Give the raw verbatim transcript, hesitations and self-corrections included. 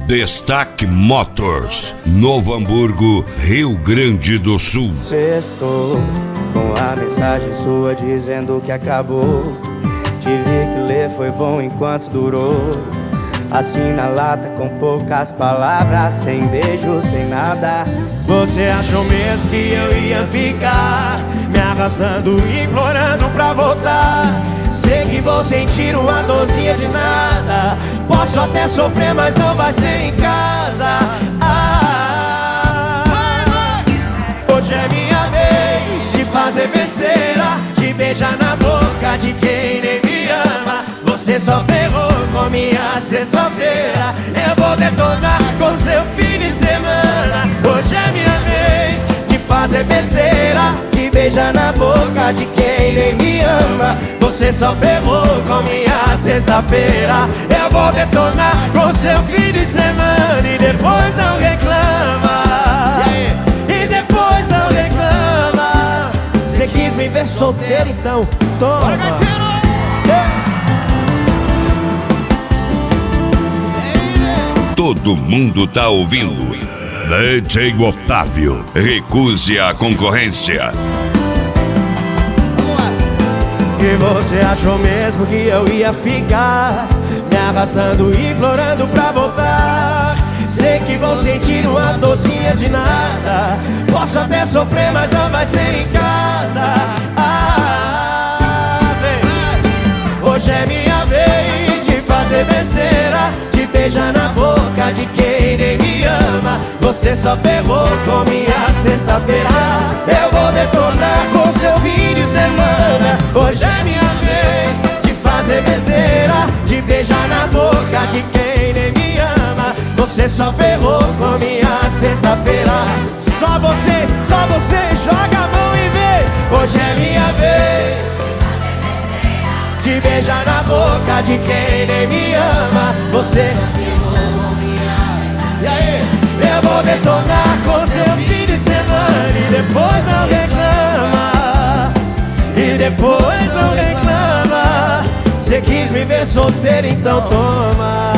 Destaque Motors, Novo Hamburgo, Rio Grande do Sul. Sextou com a mensagem sua dizendo que acabou. Tive que ler, foi bom enquanto durou. Assim na lata com poucas palavras, sem beijo, sem nada. Você achou mesmo que eu ia ficar me arrastando, implorando pra voltar? Sei que vou sentir uma dorzinha de nada. Posso até sofrer, mas não vai ser em casa. Ah, hoje é minha vez de fazer besteira, de beijar na boca de quem nem me ama. Você só ferrou com minha sexta-feira. Eu vou detonar com seu fim de semana. Hoje é minha vez de fazer besteira, de beijar na boca de quem nem me ama. Você só ferrou com minha sexta-feira. Eu vou detonar com seu fim de semana. E depois não reclama, e depois não reclama. Você quis me ver solteiro, então toma. Todo mundo tá ouvindo. D J Otávio, recuse a concorrência. E você achou mesmo que eu ia ficar me arrastando, implorando pra voltar? Sei que vou sentir uma dorzinha de nada. Posso até sofrer, mas não vai ser em casa. Ah, vem. Hoje é minha vez de fazer besteira, de beijar na boca de quem nem me ama. Você só ferrou com minha sexta-feira. Eu vou detonar com seu fim de semana. Hoje é minha vez de fazer besteira, de beijar na boca de quem nem me ama. Você só ferrou com minha sexta-feira. Só você, só você, joga a mão e vê. Hoje é minha vez de beijar na boca de quem nem me ama. Você, e aí? Eu vou detonar com seu fim de semana. E depois não reclama, e depois não reclama. Você quis me ver solteiro, então toma.